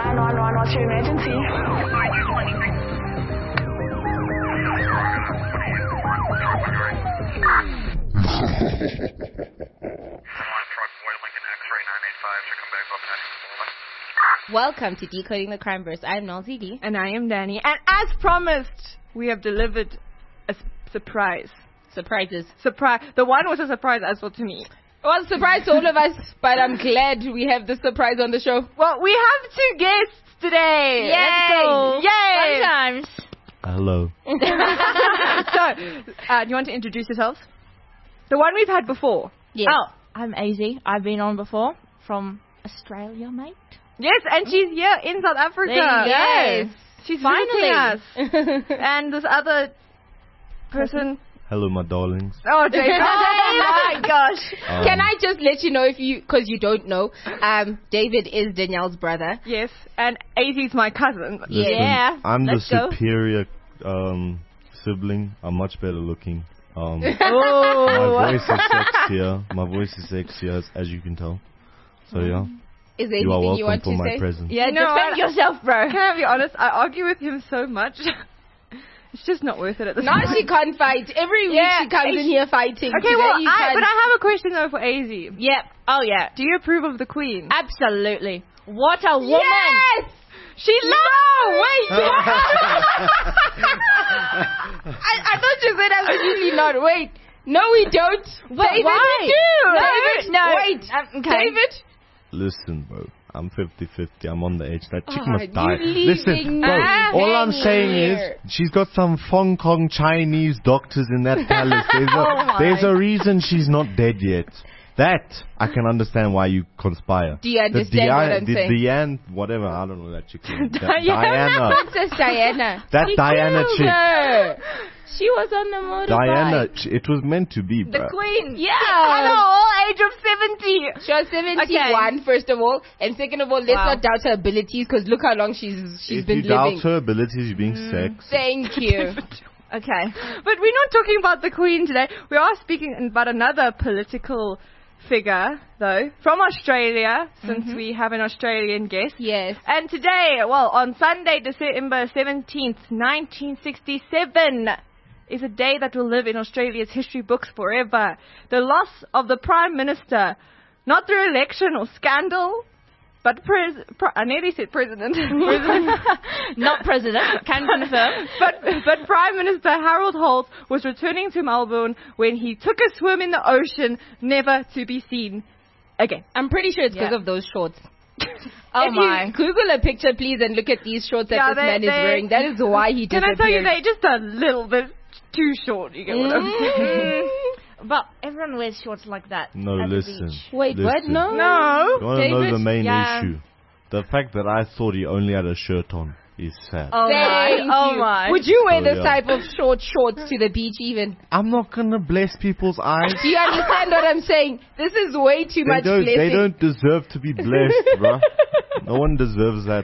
911, what's your emergency? Welcome to Decoding the Crimeverse. I'm Nalzi D. And I am Danny. And as promised, we have delivered a surprise. Surprises. Surprise. The one was a surprise as well to me. It was a surprise to all of us, but I'm glad we have the surprise on the show. Well, we have 2 guests today. Yay! Let's go. Yay! Sometimes. Hello. So, do you want to introduce yourselves? The one we've had before. Yes. Oh, I'm AZ. I've been on before from Australia, mate. Yes, and she's here in South Africa. Yes. She's Finally. visiting us. And this other person. Hello, my darlings. Oh, Jason. Oh my gosh. Can I just let you know because you don't know, David is Danielle's brother. Yes, and AZ's my cousin. Listen, Yeah, I'm the let's go. superior sibling. I'm much better looking. Oh. My voice is sexier. My voice is sexier, as you can tell. So yeah, Is there you are anything you welcome want for to my say? presence. Yeah, You know defend what? yourself, bro. Can I be honest? I argue with him so much. It's just not worth it at this Now point. she can't fight. Every week Yeah, she comes in here fighting. Okay, Today well, you can't. but I have a question though for AZ. Yep. Oh, yeah. Do you approve of the Queen? Absolutely. What a woman. Yes! She loves. Wait. I thought you said absolutely not. Wait. No, we don't. David, why? we do. No, David, no. wait. Okay. David? Listen, bro. I'm 50-50. I'm on the edge. That chick Oh, must die. you Listen, leaving bro. me All I'm saying here. is she's got some Hong Kong Chinese doctors in that palace. There's a reason she's not dead yet. That I can understand why you conspire. Do you understand what I'm saying? Diane, whatever, I don't know that chick. Diana. Princess Diana. That She Diana killed chick. her. She was on the motorbike. Diana, it was meant to be, The bro. Queen. Yeah. At the whole age of 70. She was 71, first of all. And second of all, let's not doubt her abilities because look how long she's If been you doubt living. her abilities, you're being sexist. Thank you. Okay. But we're not talking about the Queen today. We are speaking about another political figure, though, from Australia, since we have an Australian guest. Yes. And today, well, on Sunday, December 17th, 1967, is a day that will live in Australia's history books forever. The loss of the Prime Minister, not through election or scandal, but I nearly said president. Not president. Can confirm. But Prime Minister Harold Holt was returning to Melbourne when he took a swim in the ocean, never to be seen again. I'm pretty sure it's because Yeah. of those shorts. Oh, if my. you Google a picture, please, and look at these shorts that Yeah, this man is wearing. That is why he Can disappeared. I tell you, they're just a little bit too short. You get what I'm saying? But everyone wears shorts like that. No, at the listen. beach. Wait, what? Listen. No. No. You want to know David? the main Yeah. issue? The fact that I thought he only had a shirt on is sad. Oh, Thank my. Oh, you. my. Would you wear Oh, this yeah. type of shorts to the beach even? I'm not gonna bless people's eyes. Do you understand what I'm saying? This is way too much blessing. They don't deserve to be blessed, bruh. No one deserves that.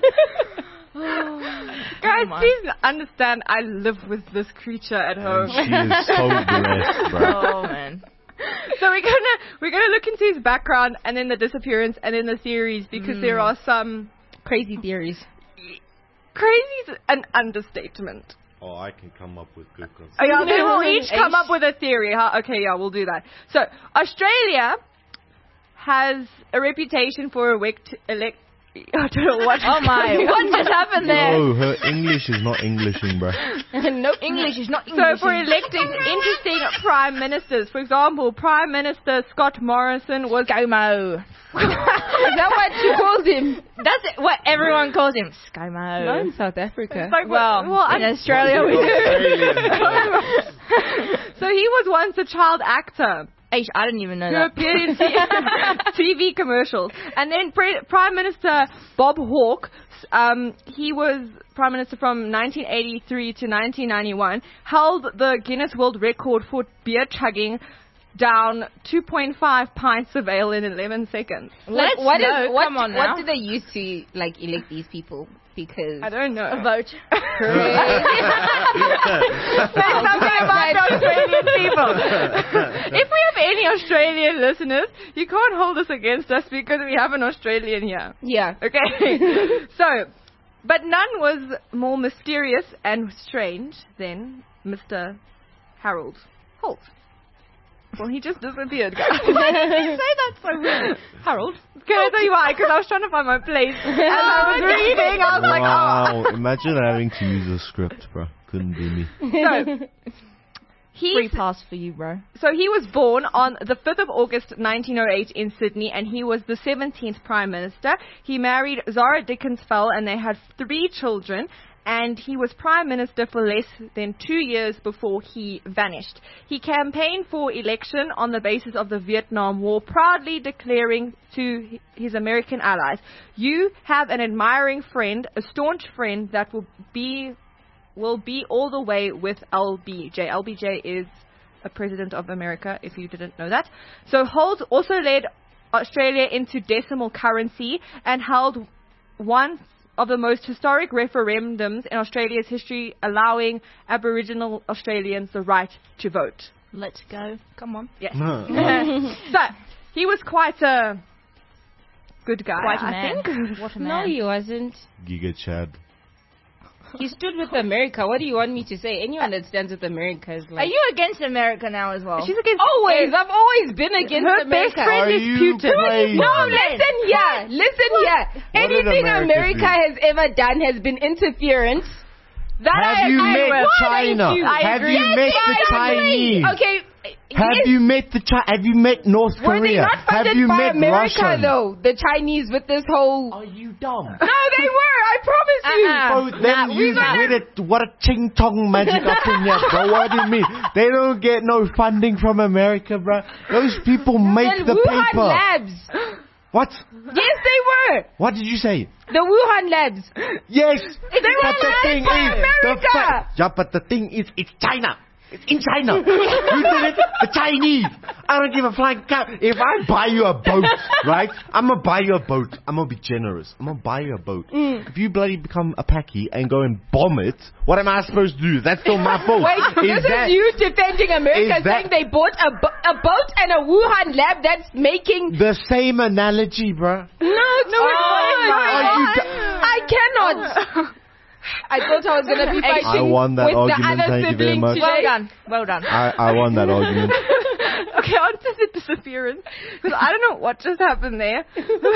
Guys, my. please understand, I live with this creature at home. She is so blessed, bruh. Oh, man. So we're gonna look into his background and then the disappearance and then the theories because there are some Crazy theories. crazy's an understatement. Oh, I can come up with good concepts. Oh, yeah, they will each come up with a theory. Huh? Okay, yeah, we'll do that. So Australia has a reputation for I don't know what. Oh, my. What just happened there? No, her English is not Englishing, bruh. No, English is not English. So for electing interesting prime ministers, for example, Prime Minister Scott Morrison was ScoMo. Is that what she calls him? That's it, what everyone calls him. No, ScoMo. in South Africa. It's like, Well, in Australia we do. So he was once a child actor I didn't even know who that. appeared in TV commercials. And then Prime Minister Bob Hawke, he was Prime Minister from 1983 to 1991, held the Guinness World Record for beer chugging down 2.5 pints of ale in 11 seconds. Let's What go. Come on now. what do they use to like elect these people? Because I don't know. A vote. There's something about the Australian people. If we have any Australian listeners, you can't hold us against us because we have an Australian here. yeah. Okay. So, but none was more mysterious and strange than Mr. Harold Holt. Well, he just disappeared, guys. Why did you say that so weird? Harold? Can I tell you why? Because I was trying to find my place. And I was reading. I was like, Wow, imagine having to use a script, bro. Couldn't be me. So, Free pass for you, bro. So he was born on the 5th of August 1908 in Sydney, and he was the 17th Prime Minister. He married Zara Dickens Fell, and they had 3 children, and he was Prime Minister for less than 2 years before he vanished. He campaigned for election on the basis of the Vietnam War, proudly declaring to his American allies, "You have an admiring friend, a staunch friend that will be all the way with LBJ." LBJ is a president of America, if you didn't know that. So Holt also led Australia into decimal currency and held one of the most historic referendums in Australia's history, allowing Aboriginal Australians the right to vote. Let's go. Come on. Yes. So he was quite a good guy, Quite a I man. think. What a No, man. he wasn't. Giga Chad. He stood with America. What do you want me to say? Anyone that stands with America is Are like. you against America now as well? She's against Always. I've always been against her America. best friend Are is you Putin. crazy? No, listen here. Listen here. What Anything did America America do? has ever done has been interference. That Have you met China? I Have agree. you met Yes, the I agree. Chinese? Okay. Have yes. you met Have you met North Were they Korea? not Have funded you by met America Russia? though? The Chinese with this whole. Are you dumb? No, they were. I promise you. Both them use what a ching tong magic up in there, bro. What do you mean? They don't get no funding from America, bro. Those people make And the Wuhan paper. Labs. What? Yes, they were. What did you say? The Wuhan Labs. Yes. They were But the led thing by is, America. yeah, but the thing is, it's China. It's in China. Who did it? The Chinese. I don't give a flying cow. If I buy you a boat, right? I'm gonna buy you a boat. I'm gonna be generous. I'm gonna buy you a boat. If you bloody become a packy and go and bomb it, what am I supposed to do? That's still my fault. Wait, this is you defending America, is that- saying they bought a boat and a Wuhan lab that's making. the same analogy, bruh? No, it's not. Are you I cannot. I thought I was gonna be fighting I won that with argument, the other thank you very sibling much. today. Well done. Well done. I won that argument. Okay, on to the disappearance. Because I don't know what just happened there.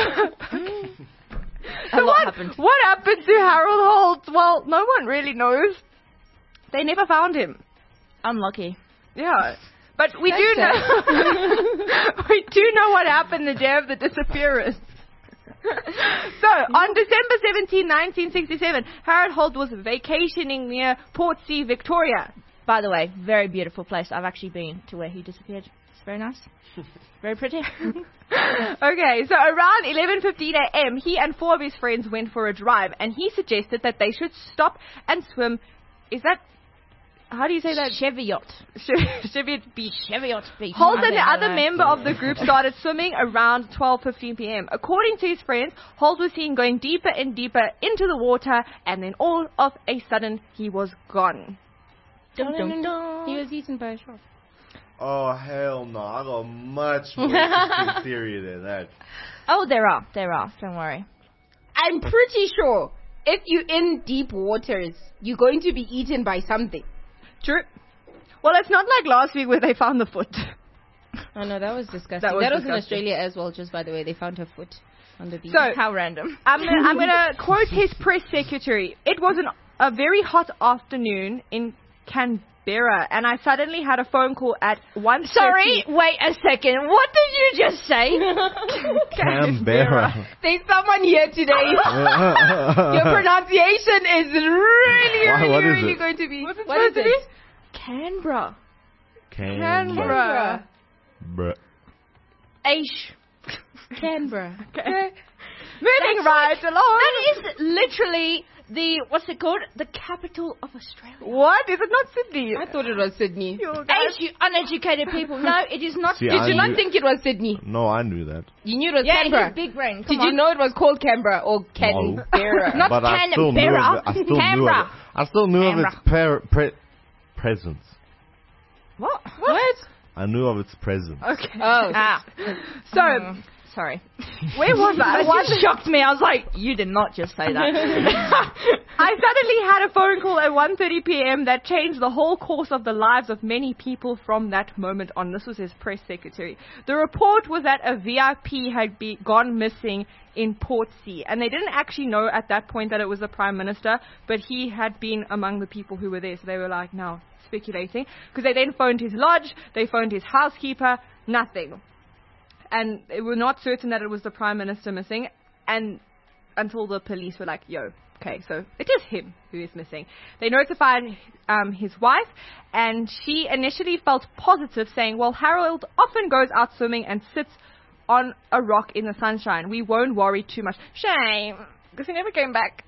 A lot happened. What happened to Harold Holt? Well, no one really knows. They never found him. Unlucky. Yeah. But we do know we do know what happened the day of the disappearance. So, on December 17, 1967, Harold Holt was vacationing near Portsea, Victoria. By the way, very beautiful place. I've actually been to where he disappeared. It's very nice. Very pretty. Okay, so around 11:15 a.m., he and 4 of his friends went for a drive, and he suggested that they should stop and swim. Is that... How do you say that? Cheviot. Cheviot Beach. Cheviot Beach. Holt I and the don't other know. member of the group started swimming around 12:15 p.m. According to his friends, Holt was seen going deeper and deeper into the water, and then all of a sudden, he was gone. Dun, dun, dun. He was eaten by a shark. Oh, hell no. I got much more interesting theory than that. Oh, there are. There are. Don't worry. I'm pretty sure if you're in deep waters, you're going to be eaten by something. True. Well, it's not like last week where they found the foot. Oh no, that was disgusting. That was in disgusting. Australia as well, just by the way. They found her foot on the beach. So, How random. I'm gonna quote his press secretary. It was a very hot afternoon in Canberra, and I suddenly had a phone call at 1:30. Sorry, wait a second. What did you just say? Canberra. There's someone here today. Your pronunciation is really, Why, what is really it? going to be. What's it What is supposed to be? it? Canberra. Canberra. Bruh. Aish. Canberra. Okay. Moving right along. That is literally what's it called? The capital of Australia. What? Is it not Sydney? I thought it was Sydney. You guys- Uneducated people. No, it is not. See, Did I you not knew- think it was Sydney? No, I knew that. You knew it was Yeah, Canberra. he's big brain. Did you know it was called Canberra or Canberra? Not But I still knew Canberra. of it. I still knew of Canberra. it. I still knew of its presence. What? What? I knew of its presence. Okay. Oh. Ah. So, Sorry. where was I? That just shocked me. I was like, you did not just say that. I suddenly had a phone call at 1:30 p.m. that changed the whole course of the lives of many people from that moment on. This was his press secretary. The report was that a VIP had gone missing in Portsea, and they didn't actually know at that point that it was the Prime Minister, but he had been among the people who were there, so they were like, now speculating, because they then phoned his lodge, they phoned his housekeeper, nothing. And they were not certain that it was the Prime Minister missing, and until the police were like, yo, okay, so it is him who is missing. They notified his wife, and she initially felt positive, saying, well, Harold often goes out swimming and sits on a rock in the sunshine. We won't worry too much. Shame, because he never came back.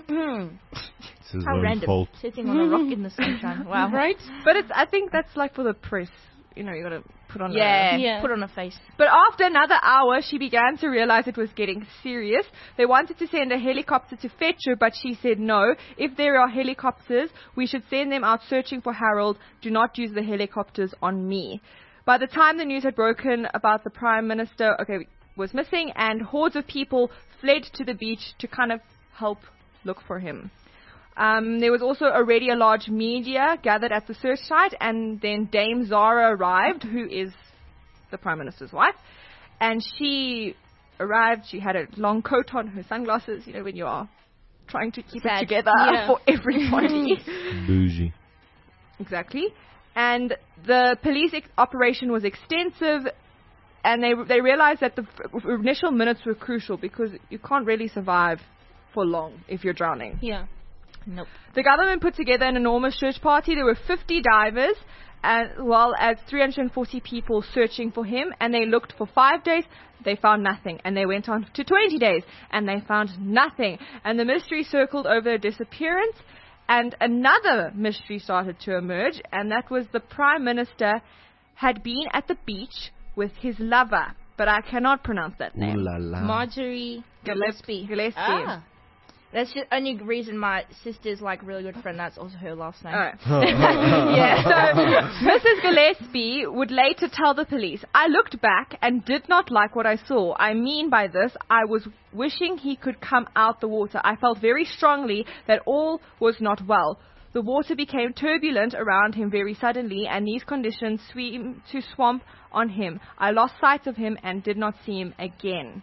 It's his How own random. fault. Sitting on a rock in the sunshine. Wow. Right? But I think that's like for the press. You know, you gotta put on Yeah. Put on a face. But after another hour, she began to realize it was getting serious. They wanted to send a helicopter to fetch her, but she said no. If there are helicopters, we should send them out searching for Harold. Do not use the helicopters on me. By the time the news had broken about the Prime Minister was missing, and hordes of people fled to the beach to kind of help look for him. There was also already a large media gathered at the search site, and then Dame Zara arrived, who is the Prime Minister's wife, and she arrived. She had a long coat on, her sunglasses, you know, when you are trying to keep it together for everybody. Bougie. Exactly. And the police operation was extensive, and they realized that the initial minutes were crucial because you can't really survive for long if you're drowning. Yeah. Nope. The government put together an enormous search party. There were 50 divers, as well as 340 people searching for him, and they looked for 5 days. They found nothing, and they went on to 20 days, and they found nothing. And the mystery circled over a disappearance, and another mystery started to emerge, and that was the Prime Minister had been at the beach with his lover, but I cannot pronounce that name. Ooh la la. Marjorie Gillespie. Gillespie. Ah. That's the only reason my sister's like really good friend. That's also her last name. Oh. Yeah, so Mrs. Gillespie would later tell the police, I looked back and did not like what I saw. I mean by this, I was wishing he could come out the water. I felt very strongly that all was not well. The water became turbulent around him very suddenly, and these conditions seemed to swamp on him. I lost sight of him and did not see him again.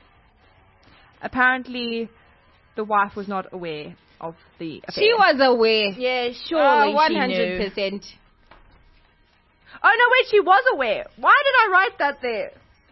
Apparently, the wife was not aware of the affair. She was aware. Yeah, surely she 100%. knew. Oh, no, wait, she was aware. Why did I write that there?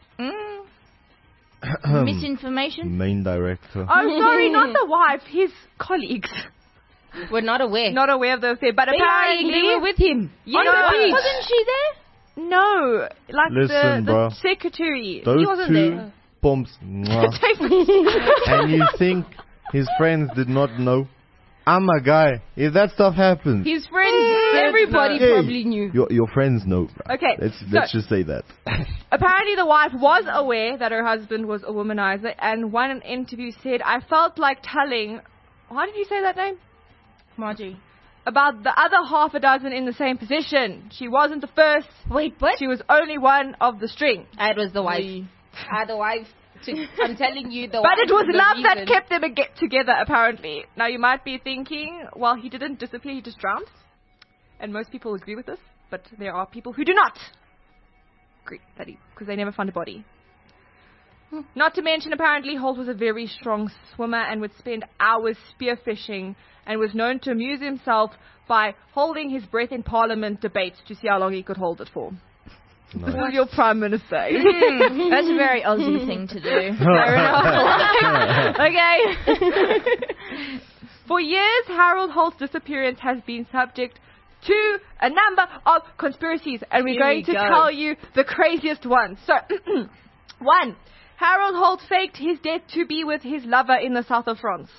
Misinformation? Main director. Oh, sorry, not the wife, his colleagues. We're not aware. Not aware of the affair, but They apparently... were with him. on the beach. Wasn't she there? No, like Listen, the bro. secretary. Those he wasn't two there. pumps. Mwah. And you think his friends did not know? I'm a guy. If that stuff happens, His friends, everybody Hey, probably knew. your friends know. Bro. Okay, Let's so- just say that. Apparently the wife was aware that her husband was a womanizer, and one interview said, I felt like telling... How did you say that name? Marjorie. About the other half a dozen in the same position. She wasn't the first. Wait, what? She was only one of the string. I was the wife. I had the wife. I'm telling you, the But wife it was the love that reason. kept them together, apparently. Now, you might be thinking, well, he didn't disappear, he just drowned. And most people agree with this, but there are people who do not agree, because they never found a body. Not to mention, apparently, Holt was a very strong swimmer and would spend hours spearfishing and was known to amuse himself by holding his breath in Parliament debates to see how long he could hold it for. Nice. This is your Prime Minister. That's a very Aussie thing to do. Fair enough. Okay. For years, Harold Holt's disappearance has been subject to a number of conspiracies, and we're Here going we to go. tell you the craziest one. So, 1. Harold Holt faked his death to be with his lover in the south of France.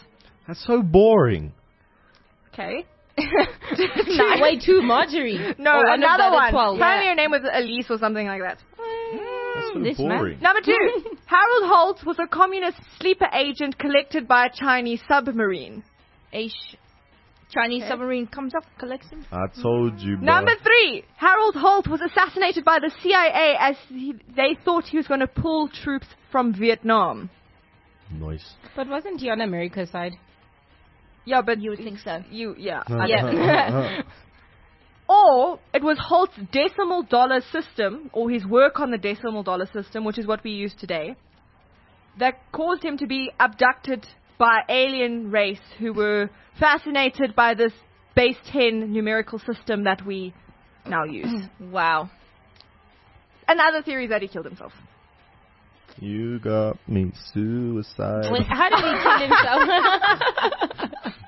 That's so boring. Okay. Nah, way too Marjorie. No, Or another of the one. other 12. Apparently her name was Elise or something like that. That's so This man. boring. Number 2. Harold Holt was a communist sleeper agent collected by a Chinese submarine. Chinese submarine comes up, collects him. I told you, bro. Number 3. Harold Holt was assassinated by the CIA as they thought he was going to pull troops from Vietnam. Noise. But wasn't he on America's side? Yeah, but You would think so. Yeah. Yeah. Or it was Holt's decimal dollar system, or his work on the decimal dollar system, which is what we use today, that caused him to be abducted by alien race who were fascinated by this base 10 numerical system that we now use. Wow. Another theory is that he killed himself. You got me suicide. Wait, how did he kill himself?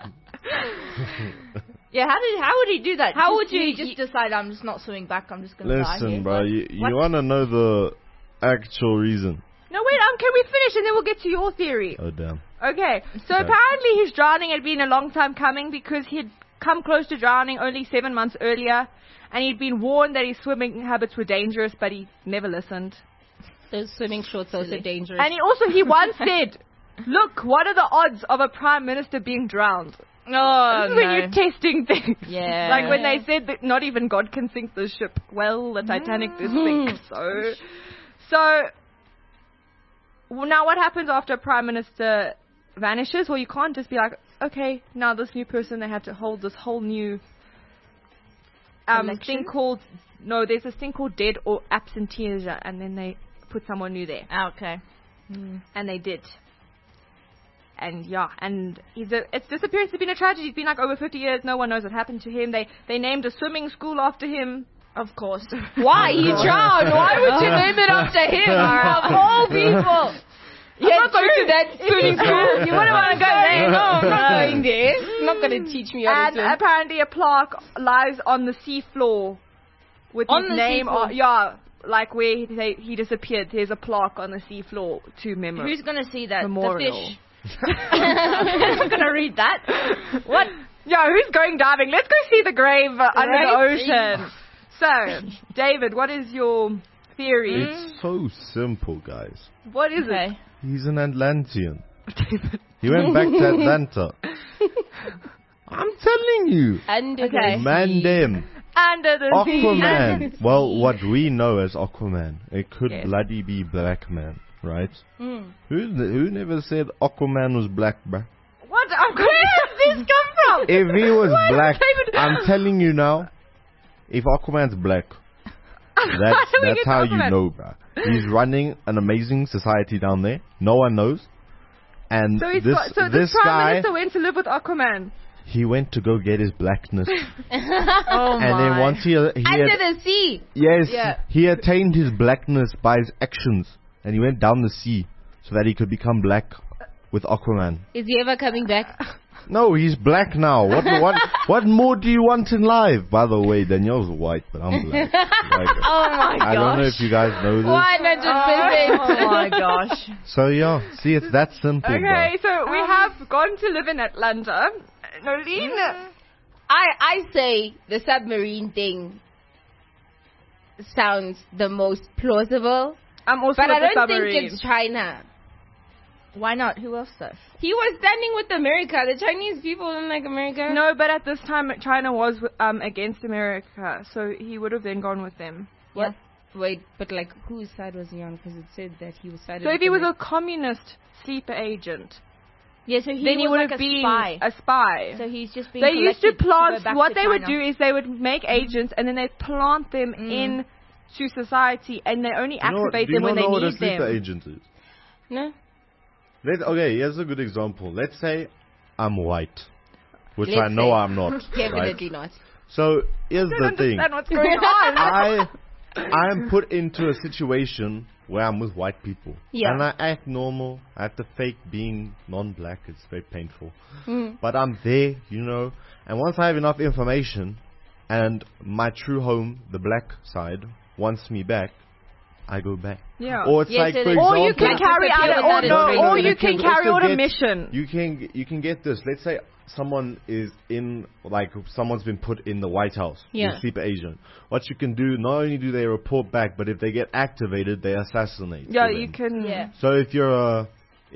Yeah, how would he do that? How would you you- just decide I'm just not swimming back, I'm just going to die Listen, here? bro, you What? want to know the actual reason? No, wait, can we finish and then we'll get to your theory? Oh, damn. Okay, so Okay. apparently his drowning had been a long time coming because he had come close to drowning only 7 months earlier, and he'd been warned that his swimming habits were dangerous, but he never listened. Those swimming shorts are so dangerous. And he once said, "Look, what are the odds of a prime minister being drowned?" Oh, This is when you're testing things. Yeah. Like when they said that not even God can sink the ship. Well, the Titanic did sink, so. Well, now what happens after a prime minister vanishes? Well, you can't just be like, okay, now this new person, they have to hold this whole new thing called, there's this thing called dead or absenteeism, and then they put someone new there. Okay. And they did. And yeah, and his disappearance has been a tragedy. It's been like over 50 years. No one knows what happened to him. They named a swimming school after him. Of course. Why? He drowned. Why would you name it after him? Of all people. Yeah, go to that swimming pool. You wouldn't want to go there. No, I'm not going there. You're not going to teach me how to And swim. apparently a plaque lies on the seafloor with On his the name seafloor? yeah, like where he disappeared. There's a plaque on the seafloor to memory. Who's going to see that? Memorial. The fish. Who's going to read that? What? Yeah, who's going diving? Let's go see the grave under the ocean. So, David, what is your theory? It's so simple, guys. What is Okay. He's an Atlantean. He went back to Atlanta. I'm telling you. And Okay. Man, them. it? Under the sea. Aquaman. Well, what we know as Aquaman. It could Yes. bloody be Black Man, right? Who never said Aquaman was black, bruh? What? Where does this come from? If he was Why would black, David- I'm telling you now, if Aquaman's black, that's do we get how Aquaman? you know, bruh. He's running an amazing society down there. No one knows. And So, this this prime guy, minister went to live with Aquaman. he went to go get his blackness. Oh And then once he under had, the sea. yes, Yeah. he attained his blackness by his actions. And he went down the sea so that he could become black with Aquaman. Is he ever coming back? No, he's black now. What more do you want in life? By the way, Danielle's white, but I'm black. Like, Oh my I don't know gosh. if you guys know this. 100%. Oh my gosh. So yeah, see, it's that simple. Okay, so we have gone to live in Atlanta. Nolene, I say the submarine thing sounds the most plausible, I'm also but I with the don't submarine. think it's China. Why not? Who else though? He was standing with America. The Chinese people don't like America. No, but at this time China was against America, so he would have then gone with them. What? Wait, but like whose side was he on? Because it said that he was sided So with if he was America. a communist sleeper agent, Yeah, so then he was would like have a been spy. a spy. So he's just being They used to collected go plant, back what to they would China. do is they would make agents and then they'd plant them in to society, and they only activate them when they know what a need sleeper them. agent is? No? Okay, here's a good example. Let's say I'm white, which Let's I know say. I'm not. right? Definitely not. So here's I the don't thing. understand what's going on. I am put into a situation where I'm with white people. Yeah. And I act normal. I have to fake being non-black. It's very painful. Mm. But I'm there, you know. And once I have enough information and my true home, the black side, wants me back, I go back. Yeah. Or it's Yes, like, it for is. example, Or you can Like carry out disappear or without no, a or trace. you can also carry out a get- mission. You can get this. Let's say someone is in, like, someone's been put in the White House. Yeah. A sleeper agent. What you can do, not only do they report back, but if they get activated, they assassinate. Yeah, for you them. can. Yeah. So if you're a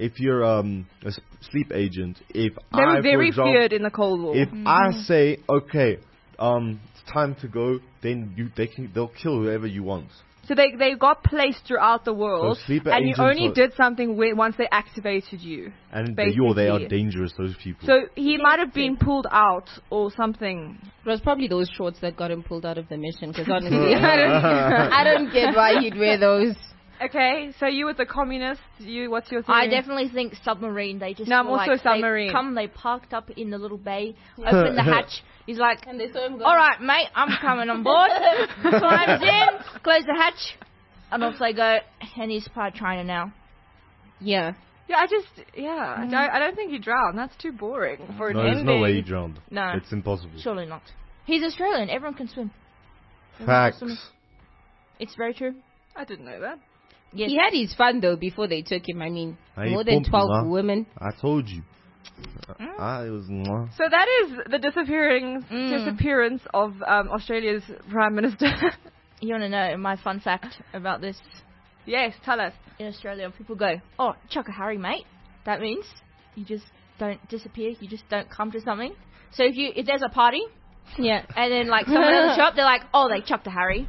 sleep agent, if They were for very example, feared in the Cold War. if I say, okay, it's time to go, then they'll kill whoever you want. So they got placed throughout the world, So sleeper and you agents only are- did something once they activated you. And they Basically. are dangerous, those people. So he might have been pulled out or something. It was probably those shorts that got him pulled out of the mission. Because honestly, I don't get why he'd wear those. Okay, so you with the communists, what's your theory? I definitely think submarine. They just No, I'm were also like, submarine. They parked up in the little bay, opened the hatch. He's like, And they saw him go. all right, mate, I'm coming on board. Climbs in, close the hatch, and off they go. And he's probably China now. Yeah. Yeah, I don't think he drowned. That's too boring for an no, there's ending. no way he drowned. No. It's impossible. Surely not. He's Australian. Everyone can swim. Facts. It's very true. I didn't know that. Yes. He had his fun though before they took him. I mean, Hey, more than pump, 12 nah. women. I told you. It was. So that is the disappearance of Australia's Prime Minister. You want to know my fun fact about this? Yes, tell us. In Australia, people go, oh, chuck a Harry, mate. That means you just don't disappear. You just don't come to something. So if there's a party, Yeah. and then like someone at the shop, they're like, oh, they chucked a Harry.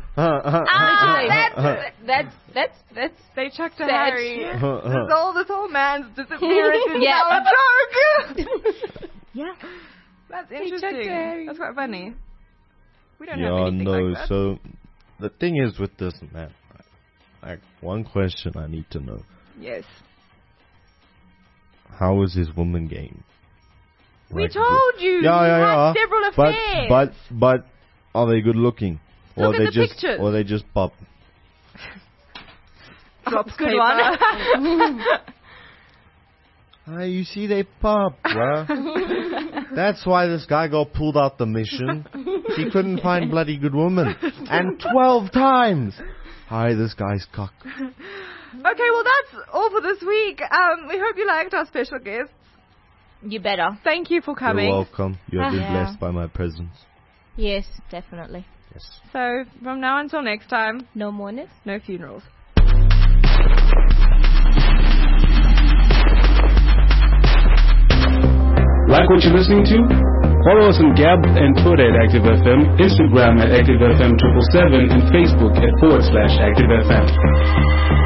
That's They chucked a Sad. Harry. This whole man's disappearance is Yeah. now a joke. yeah. That's chucked a interesting. Harry. That's quite funny. We don't have Yeah, anything no. like that. So the thing is with this, man. Like, one question I need to know: Yes. how is his woman game? We Like, told you. Yeah, you yeah, had yeah. several affairs. But are they good looking? Look at the just pictures. or they just pop? Drops Good paper. You see, they pop, bruh. That's why this guy got pulled out the mission. He couldn't find bloody good woman. And 12 times. Hi, this guy's cock. Okay, well that's all for this week. We hope you liked our special guests. You better. Thank you for coming. You're welcome. You have been Yeah. blessed by my presence. Yes, definitely. Yes. So from now until next time, No moreness. no funerals. Like what you're listening to? Follow us on Gab and Twitter at ActiveFM, Instagram at ActiveFM777, and Facebook at /ActiveFM.